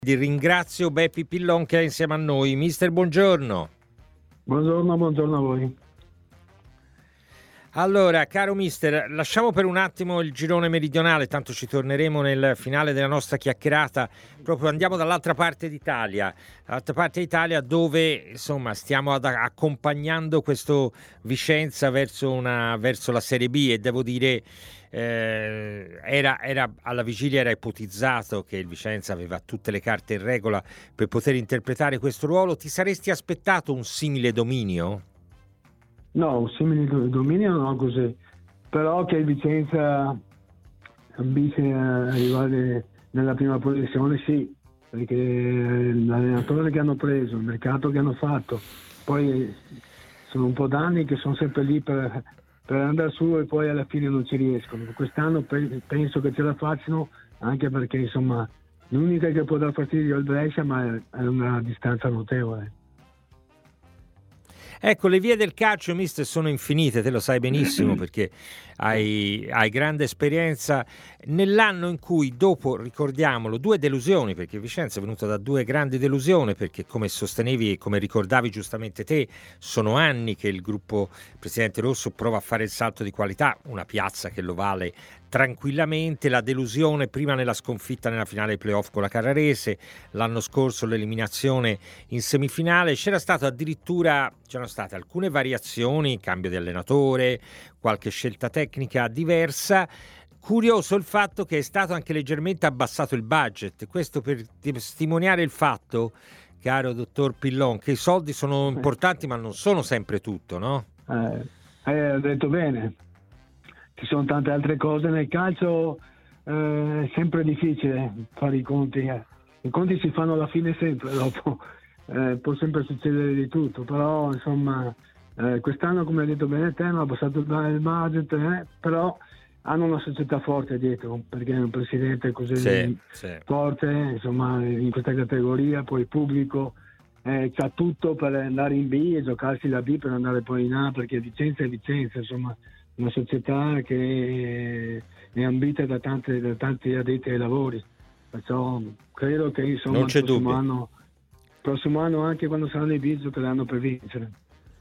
Ringrazio Beppi Pillon che è insieme a noi. Mister, buongiorno. Buongiorno a voi. Allora, caro mister, lasciamo per un attimo il girone meridionale, tanto ci torneremo nel finale della nostra chiacchierata. Proprio andiamo dall'altra parte d'Italia, dove insomma stiamo accompagnando questo Vicenza verso la Serie B, e devo dire era alla vigilia, era ipotizzato che il Vicenza aveva tutte le carte in regola per poter interpretare questo ruolo. Ti saresti aspettato un simile dominio? No, un simile dominio no così, però che il Vicenza ambisce a arrivare nella prima posizione sì, perché l'allenatore che hanno preso, il mercato che hanno fatto, poi sono un po' d'anni che sono sempre lì per andare su e poi alla fine non ci riescono. Quest'anno penso che ce la facciano, anche perché insomma l'unica che può dar fastidio è il Brescia, ma è una distanza notevole. Ecco, le vie del calcio, mister, sono infinite, te lo sai benissimo perché hai grande esperienza. Nell'anno in cui, dopo, ricordiamolo, 2 delusioni, perché Vicenza è venuta da 2 grandi delusioni, perché come sostenevi e come ricordavi giustamente te, sono anni che il gruppo Presidente Rosso prova a fare il salto di qualità, una piazza che lo vale tranquillamente. La delusione prima nella sconfitta nella finale dei playoff con la Carrarese, l'anno scorso l'eliminazione in semifinale. C'erano state alcune variazioni, cambio di allenatore, qualche scelta tecnica diversa. Curioso il fatto che è stato anche leggermente abbassato il budget, questo per testimoniare il fatto, caro dottor Pillon, che i soldi sono importanti ma non sono sempre tutto, no? Hai detto bene. Ci sono tante altre cose nel calcio, è sempre difficile fare i conti. I conti si fanno alla fine sempre, dopo può sempre succedere di tutto, però insomma quest'anno, come hai detto bene te, hanno abbassato il budget, però hanno una società forte dietro, perché è un presidente così forte, insomma, in questa categoria, poi il pubblico c'ha tutto per andare in B e giocarsi la B per andare poi in A, perché Vicenza è Vicenza, insomma, una società che è ambita da tanti addetti ai lavori, perciò credo che insomma non c'è il prossimo anno anche quando saranno i B giocheranno per vincere.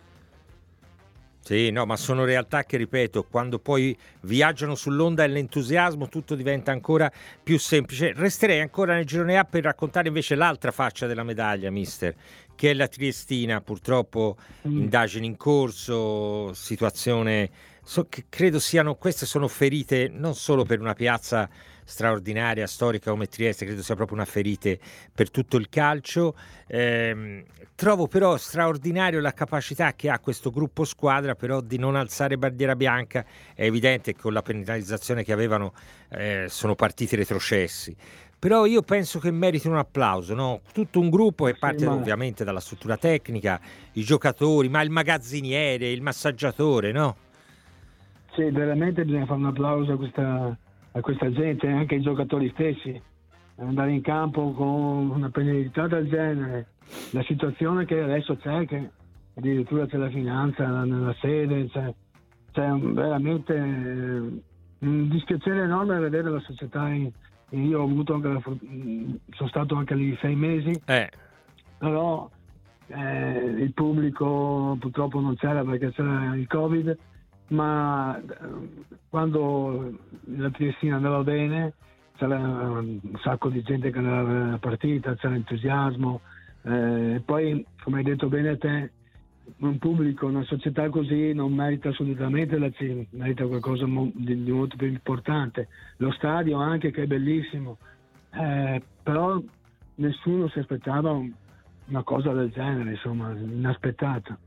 Sì, no, ma sono realtà che, ripeto, quando poi viaggiano sull'onda dell'entusiasmo tutto diventa ancora più semplice. Resterei ancora nel girone A per raccontare invece l'altra faccia della medaglia, mister, che è la Triestina. Purtroppo indagini in corso, situazione che credo queste sono ferite non solo per una piazza straordinaria, storica come Trieste, credo sia proprio una ferite per tutto il calcio. Trovo però straordinario la capacità che ha questo gruppo squadra però di non alzare bandiera bianca. È evidente che con la penalizzazione che avevano sono partiti retrocessi, però io penso che meritino un applauso, no? Tutto un gruppo che parte ovviamente dalla struttura tecnica, i giocatori, ma il magazziniere, il massaggiatore, no? Sì, veramente bisogna fare un applauso a questa gente, anche ai giocatori stessi, andare in campo con una penalità del genere, la situazione che adesso c'è, che addirittura c'è la finanza nella sede, c'è veramente un dispiacere enorme vedere la società io ho avuto anche sono stato anche lì 6 mesi, però il pubblico purtroppo non c'era perché c'era il Covid, ma quando la Triestina andava bene c'era un sacco di gente che andava alla partita, c'era entusiasmo, poi come hai detto bene te, un pubblico, una società così non merita assolutamente la C, merita qualcosa di molto più importante. Lo stadio anche, che è bellissimo, però nessuno si aspettava una cosa del genere, insomma, inaspettata.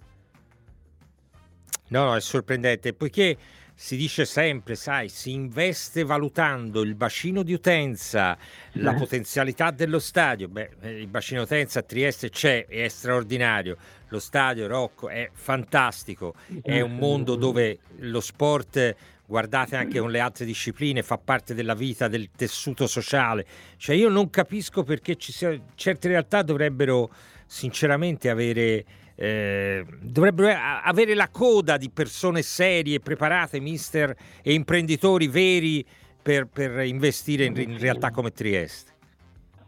No, è sorprendente, poiché si dice sempre, sai, si investe valutando il bacino di utenza, la potenzialità dello stadio. Il bacino di utenza a Trieste c'è, è straordinario. Lo stadio Rocco è fantastico, è un mondo dove lo sport, guardate anche con le altre discipline, fa parte della vita, del tessuto sociale. Cioè io non capisco perché certe realtà dovrebbero sinceramente dovrebbero avere la coda di persone serie, preparate, mister, e imprenditori veri per investire in realtà come Trieste.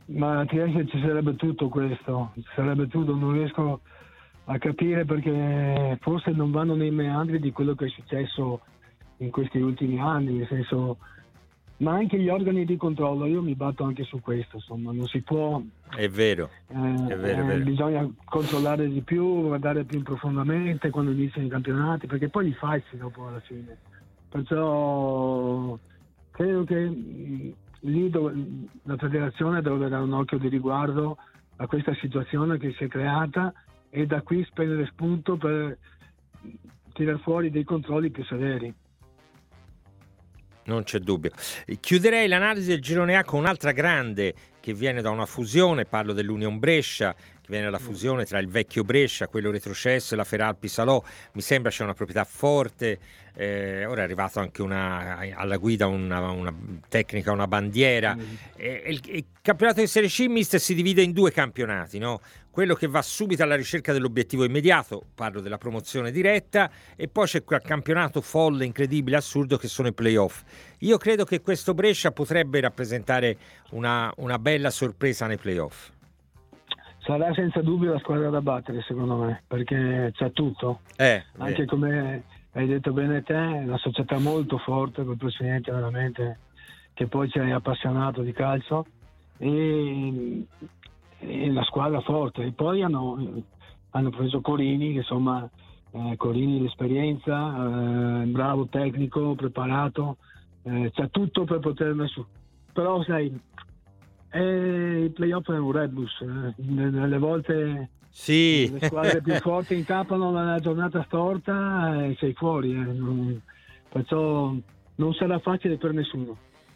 Ma a Trieste ci sarebbe tutto questo, ci sarebbe tutto, non riesco a capire perché forse non vanno nei meandri di quello che è successo in questi ultimi anni, nel senso, ma anche gli organi di controllo, io mi batto anche su questo, insomma, non si può. È vero, è vero. Bisogna controllare di più, guardare più profondamente quando iniziano i campionati, perché poi li falsi dopo alla fine. Perciò credo che lì la federazione deve dare un occhio di riguardo a questa situazione che si è creata e da qui spendere spunto per tirar fuori dei controlli più severi. Non c'è dubbio. Chiuderei l'analisi del girone A con un'altra grande che viene da una fusione, parlo dell'Union Brescia, che viene dalla fusione tra il vecchio Brescia, quello retrocesso, e la Feralpi Salò. Mi sembra c'è una proprietà forte, ora è arrivato anche alla guida una tecnica, una bandiera. Il campionato di Serie C, mister, si divide in due campionati, no? Quello che va subito alla ricerca dell'obiettivo immediato, parlo della promozione diretta, e poi c'è quel campionato folle, incredibile, assurdo che sono i playoff. Io credo che questo Brescia potrebbe rappresentare una bella sorpresa nei playoff. Sarà senza dubbio la squadra da battere, secondo me, perché c'è tutto. Anche come hai detto bene te, è una società molto forte, col presidente veramente che poi ci è appassionato di calcio, e la squadra forte. E poi hanno preso Corini, che insomma, Corini l'esperienza, bravo tecnico, preparato, c'è tutto per poter su. Però sai, il playoff è un rebus, nelle volte sì. Le squadre più forti incappano nella giornata storta e sei fuori, perciò non sarà facile per nessuno.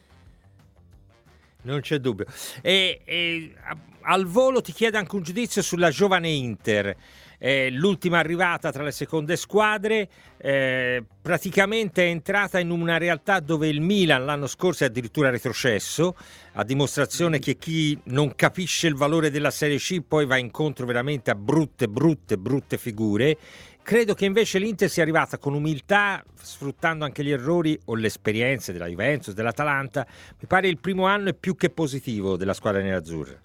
Non c'è dubbio. E al volo ti chiedo anche un giudizio sulla giovane Inter, l'ultima arrivata tra le seconde squadre, praticamente è entrata in una realtà dove il Milan l'anno scorso è addirittura retrocesso, a dimostrazione che chi non capisce il valore della Serie C poi va incontro veramente a brutte figure. Credo che invece l'Inter sia arrivata con umiltà, sfruttando anche gli errori o le esperienze della Juventus, dell'Atalanta. Mi pare il primo anno è più che positivo della squadra nerazzurra.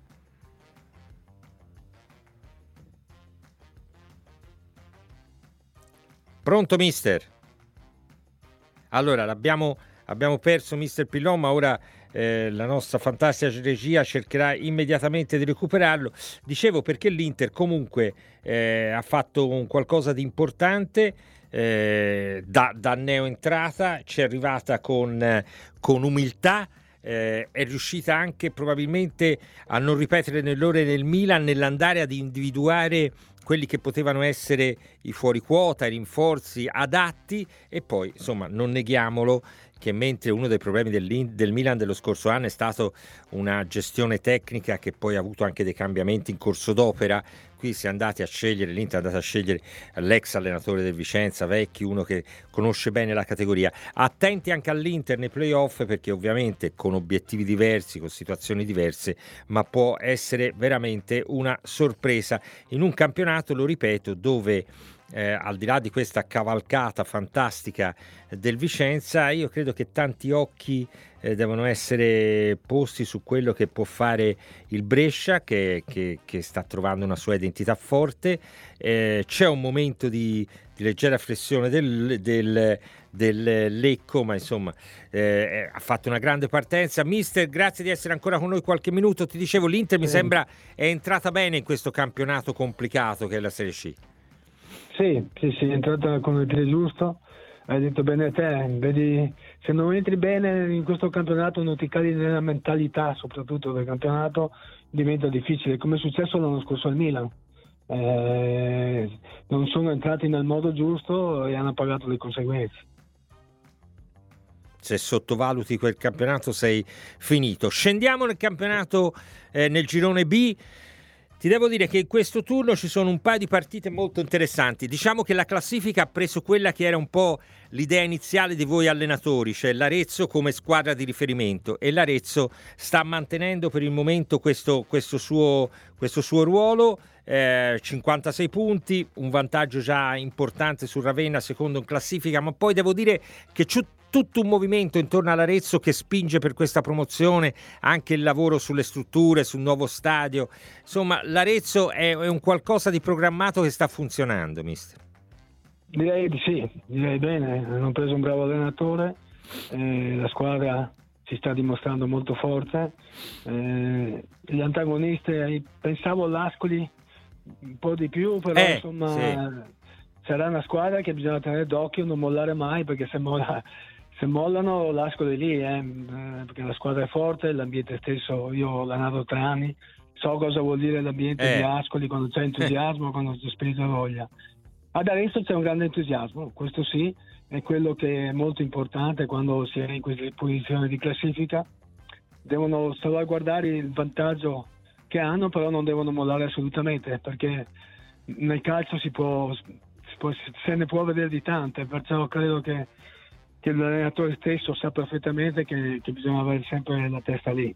Pronto, mister? Allora, abbiamo perso mister Pillon, ma ora la nostra fantastica regia cercherà immediatamente di recuperarlo. Dicevo, perché l'Inter comunque ha fatto un qualcosa di importante, da neoentrata, ci è arrivata con umiltà, è riuscita anche probabilmente a non ripetere l'errore del Milan nell'andare ad individuare quelli che potevano essere i fuori quota, i rinforzi adatti, e poi insomma non neghiamolo che mentre uno dei problemi del Milan dello scorso anno è stato una gestione tecnica che poi ha avuto anche dei cambiamenti in corso d'opera, qui si è andati a scegliere, l'Inter è andata a scegliere l'ex allenatore del Vicenza, Vecchi, uno che conosce bene la categoria. Attenti anche all'Inter nei playoff, perché ovviamente con obiettivi diversi, con situazioni diverse, ma può essere veramente una sorpresa in un campionato, lo ripeto, dove al di là di questa cavalcata fantastica del Vicenza, io credo che tanti occhi devono essere posti su quello che può fare il Brescia, che sta trovando una sua identità forte. C'è un momento di leggera flessione del Lecco, ma insomma ha fatto una grande partenza. Mister, grazie di essere ancora con noi qualche minuto. Ti dicevo, l'Inter mi sembra è entrata bene in questo campionato complicato che è la Serie C. Sì, è entrata con il piede giusto, hai detto bene te, vedi, se non entri bene in questo campionato, non ti cadi nella mentalità soprattutto del campionato, diventa difficile, come è successo l'anno scorso al Milan. Non sono entrati nel modo giusto e hanno pagato le conseguenze. Se sottovaluti quel campionato sei finito. Scendiamo nel campionato, nel girone B. Ti devo dire che in questo turno ci sono un paio di partite molto interessanti. Diciamo che la classifica ha preso quella che era un po' l'idea iniziale di voi allenatori, cioè l'Arezzo come squadra di riferimento, e l'Arezzo sta mantenendo per il momento questo suo ruolo, 56 punti, un vantaggio già importante sul Ravenna, secondo in classifica, ma poi devo dire che tutto un movimento intorno all'Arezzo che spinge per questa promozione, anche il lavoro sulle strutture, sul nuovo stadio. Insomma, l'Arezzo è un qualcosa di programmato che sta funzionando, mister. Direi di sì, direi bene. Hanno preso un bravo allenatore, la squadra si sta dimostrando molto forte. Gli antagonisti, pensavo all'Ascoli un po' di più, però insomma sì. Sarà una squadra che bisogna tenere d'occhio, non mollare mai, perché se mollano l'Ascoli è lì, perché la squadra è forte, l'ambiente stesso, io ho allenato 3 anni, so cosa vuol dire l'ambiente di Ascoli quando c'è entusiasmo, quando c'è spirito e voglia. Ad Arezzo c'è un grande entusiasmo, questo sì, è quello che è molto importante quando si è in queste posizioni di classifica. Devono salvaguardare il vantaggio che hanno, però non devono mollare assolutamente, perché nel calcio se ne può vedere di tante, perciò credo che l'allenatore stesso sa perfettamente che bisogna avere sempre la testa lì.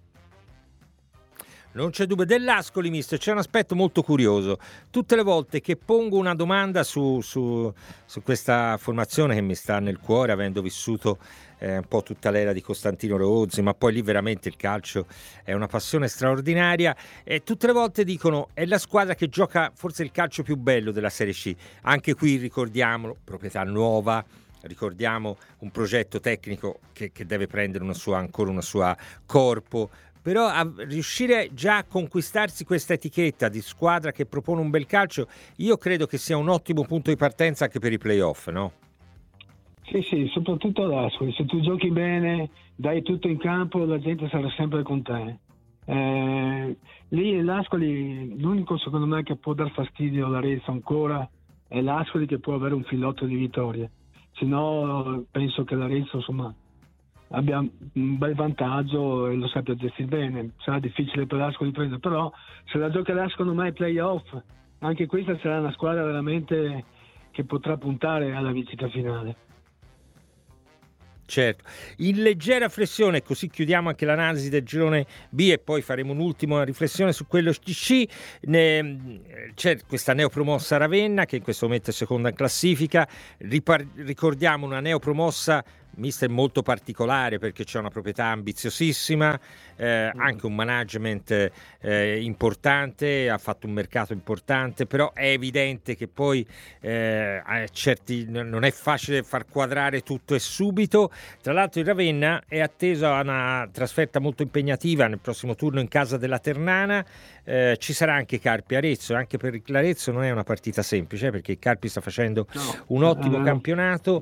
Non c'è dubbio. Dell'Ascoli, mister, c'è un aspetto molto curioso. Tutte le volte che pongo una domanda su questa formazione che mi sta nel cuore, avendo vissuto un po' tutta l'era di Costantino Rozzi, ma poi lì veramente il calcio è una passione straordinaria, e tutte le volte dicono è la squadra che gioca forse il calcio più bello della Serie C. Anche qui ricordiamolo, proprietà nuova, ricordiamo un progetto tecnico che deve prendere ancora una sua corpo, però a riuscire già a conquistarsi questa etichetta di squadra che propone un bel calcio, io credo che sia un ottimo punto di partenza anche per i playoff, no? Sì, soprattutto all'Ascoli, se tu giochi bene, dai tutto in campo, la gente sarà sempre con te. Lì l'Ascoli, l'unico secondo me che può dar fastidio all'Arezzo ancora è l'Ascoli, che può avere un filotto di vittorie, se no penso che l'Arezzo insomma abbia un bel vantaggio e lo sappia gestire bene. Sarà difficile per l'Ascoli prendere, però se la giocherà secondo me ai playoff, anche questa sarà una squadra veramente che potrà puntare alla vincita finale. Certo, in leggera flessione, così chiudiamo anche l'analisi del girone B e poi faremo un'ultima riflessione su quello C. C'è questa neopromossa Ravenna che in questo momento è seconda in classifica. Ricordiamo una neopromossa, mister, molto particolare, perché c'è una proprietà ambiziosissima, anche un management importante, ha fatto un mercato importante, però è evidente che poi non è facile far quadrare tutto e subito. Tra l'altro il Ravenna è atteso a una trasferta molto impegnativa nel prossimo turno in casa della Ternana. Ci sarà anche Carpi Arezzo, anche per l'Arezzo non è una partita semplice, perché il Carpi sta facendo un ottimo campionato.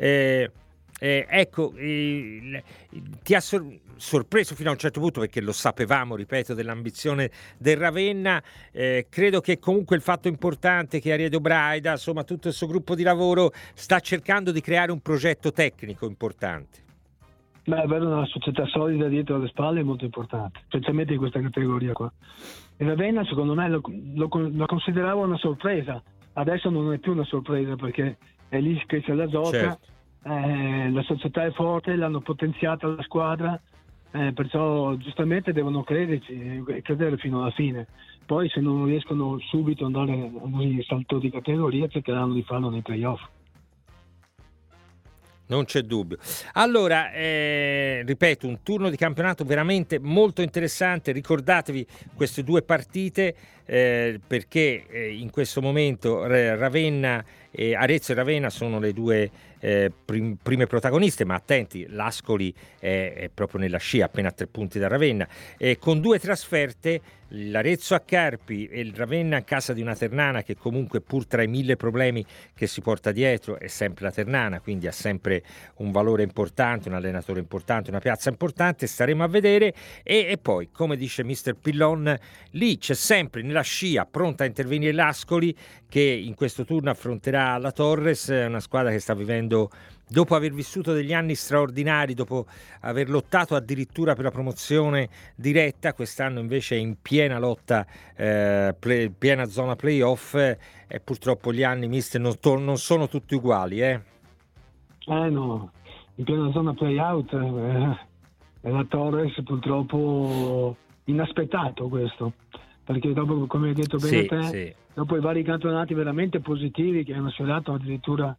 Ecco, ti ha sorpreso fino a un certo punto, perché lo sapevamo, ripeto, dell'ambizione del Ravenna. Credo che comunque il fatto importante che Ariedo Braida, insomma tutto il suo gruppo di lavoro, sta cercando di creare un progetto tecnico importante. Avere una società solida dietro le spalle è molto importante, specialmente in questa categoria qua. Il Ravenna secondo me lo consideravo una sorpresa, adesso non è più una sorpresa, perché è lì che se la gioca. Certo. La società è forte, l'hanno potenziata la squadra, perciò giustamente devono crederci e credere fino alla fine. Poi se non riescono subito ad andare a un salto di categoria, cercheranno di farlo nei playoff. Non c'è dubbio. Allora, ripeto, un turno di campionato veramente molto interessante. Ricordatevi queste 2 partite, perché in questo momento Arezzo e Ravenna sono le 2 prime protagoniste, ma attenti, l'Ascoli è proprio nella scia, appena a 3 punti da Ravenna, con 2 trasferte, l'Arezzo a Carpi e il Ravenna a casa di una Ternana che comunque, pur tra i 1000 problemi che si porta dietro, è sempre la Ternana, quindi ha sempre un valore importante, un allenatore importante, una piazza importante. Staremo a vedere. E poi, come dice mister Pillon, lì c'è sempre nella scia pronta a intervenire l'Ascoli, che in questo turno affronterà la Torres, una squadra che sta vivendo, dopo aver vissuto degli anni straordinari, dopo aver lottato addirittura per la promozione diretta, quest'anno invece è in piena lotta, piena zona playoff, e purtroppo gli anni, mister, non sono tutti uguali. No, in piena zona playout è la Torres, purtroppo inaspettato questo, perché dopo, come hai detto bene te, dopo i vari campionati veramente positivi che hanno sfiorato addirittura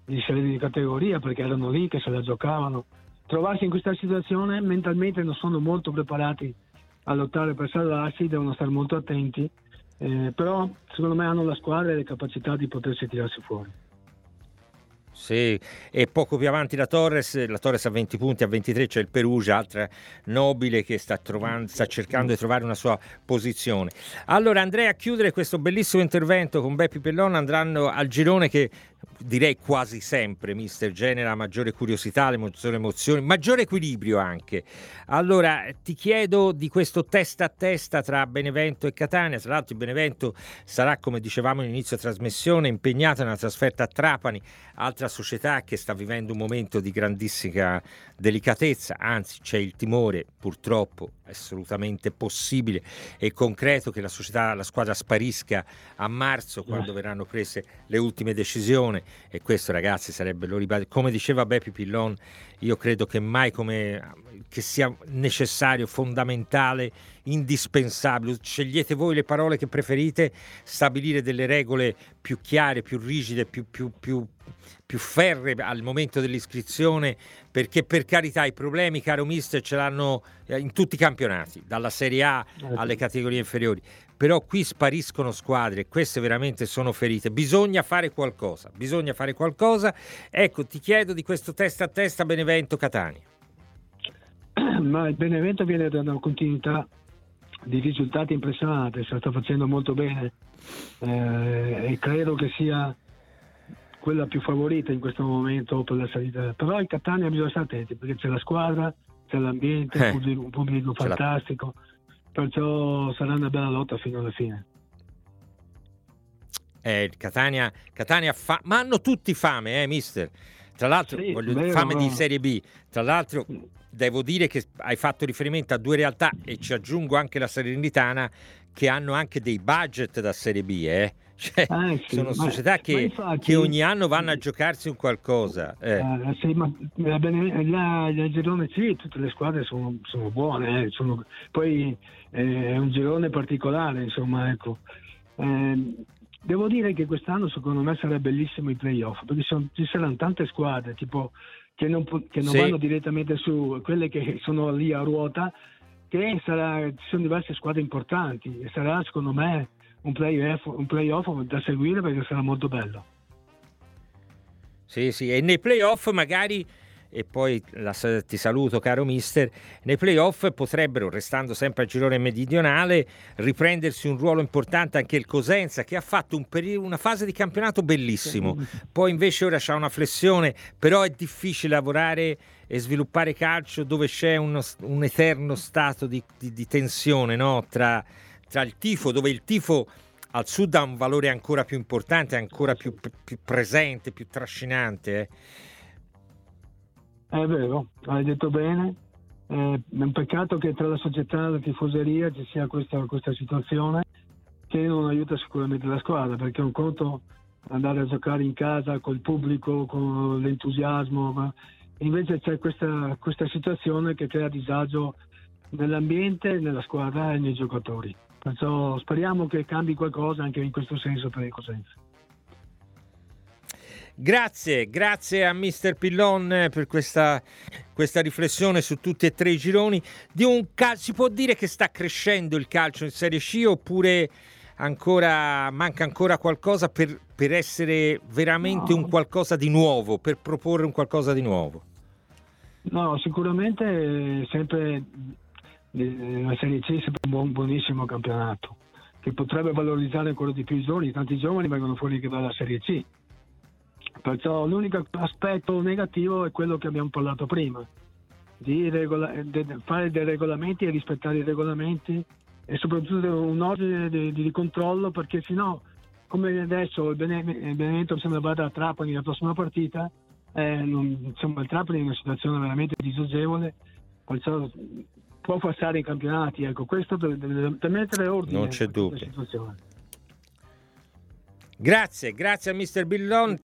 di salire di categoria, perché erano lì che se la giocavano. Trovarsi in questa situazione mentalmente non sono molto preparati a lottare per salvarsi, devono stare molto attenti, però secondo me hanno la squadra e le capacità di potersi tirarsi fuori. Sì, e poco più avanti la Torres a 20 punti, a 23 c'è il Perugia, altra nobile che sta cercando di trovare una sua posizione. Allora andrei a chiudere questo bellissimo intervento con Beppe Pillon, andranno al girone che direi quasi sempre, mister, genera maggiore curiosità, maggiore emozione, maggiore equilibrio anche. Allora ti chiedo di questo testa a testa tra Benevento e Catania. Tra l'altro il Benevento sarà, come dicevamo all'inizio trasmissione, impegnato nella trasferta a Trapani, altra società che sta vivendo un momento di grandissima delicatezza, anzi c'è il timore, purtroppo assolutamente possibile e concreto, che la squadra sparisca a marzo, quando verranno prese le ultime decisioni, e questo, ragazzi, sarebbe, lo ripeto, come diceva Beppe Pillon, io credo che mai che sia necessario, fondamentale, indispensabile, scegliete voi le parole che preferite, stabilire delle regole più chiare, più rigide, più ferree al momento dell'iscrizione, perché per carità i problemi, caro mister, ce l'hanno in tutti i campionati, dalla Serie A alle categorie inferiori, però qui spariscono squadre, queste veramente sono ferite, bisogna fare qualcosa. Ecco, ti chiedo di questo testa a testa Benevento-Catania. Ma il Benevento viene da una continuità di risultati impressionante, se la sta facendo molto bene, e credo che sia quella più favorita in questo momento per la salita. Però il Catania bisogna stare attenti, perché c'è la squadra, c'è l'ambiente, un pubblico fantastico, perciò sarà una bella lotta fino alla fine. Catania ma hanno tutti fame, mister. Tra l'altro, sì, fame di Serie B. Tra l'altro, devo dire che hai fatto riferimento a due realtà, e ci aggiungo anche la Salernitana, che hanno anche dei budget da Serie B, Cioè, sì, sono società che ogni anno vanno a giocarsi un qualcosa. Sì, ma il girone sì, tutte le squadre sono buone, poi è un girone particolare, insomma, ecco. Devo dire che quest'anno secondo me sarà bellissimo i playoff, perché ci saranno tante squadre tipo che non vanno direttamente su, quelle che sono lì a ruota, ci sono diverse squadre importanti, e sarà secondo me un playoff da seguire, perché sarà molto bello. Sì, e nei playoff magari, e poi ti saluto caro mister, nei playoff potrebbero, restando sempre al girone meridionale, riprendersi un ruolo importante anche il Cosenza, che ha fatto una fase di campionato bellissimo, poi invece ora c'ha una flessione, però è difficile lavorare e sviluppare calcio dove c'è un eterno stato di tensione, no? Tra il tifo, dove il tifo al sud ha un valore ancora più importante, ancora più presente, più trascinante. È vero, hai detto bene. È un peccato che tra la società e la tifoseria ci sia questa situazione che non aiuta sicuramente la squadra, perché è un conto andare a giocare in casa col pubblico, con l'entusiasmo, ma invece c'è questa situazione che crea disagio nell'ambiente, nella squadra e nei giocatori. Perciò speriamo che cambi qualcosa anche in questo senso per il Cosenza. Grazie a mister Pillon per questa riflessione su tutti e tre i gironi. Si può dire che sta crescendo il calcio in Serie C, oppure manca ancora qualcosa per essere veramente un qualcosa di nuovo, per proporre un qualcosa di nuovo? No, sicuramente sempre la Serie C è sempre un buonissimo campionato, che potrebbe valorizzare ancora di più i giovani. Tanti giovani vengono fuori che dalla Serie C. Perciò l'unico aspetto negativo è quello che abbiamo parlato prima, di fare dei regolamenti e rispettare i regolamenti, e soprattutto un ordine di controllo, perché sennò, come adesso il Benevento sembra vada a Trapani la prossima partita, il Trapani è in una situazione veramente disagevole, perciò può passare i campionati, ecco, questo per mettere ordine. Non c'è dubbio. Situazione. Grazie a mister Pillon.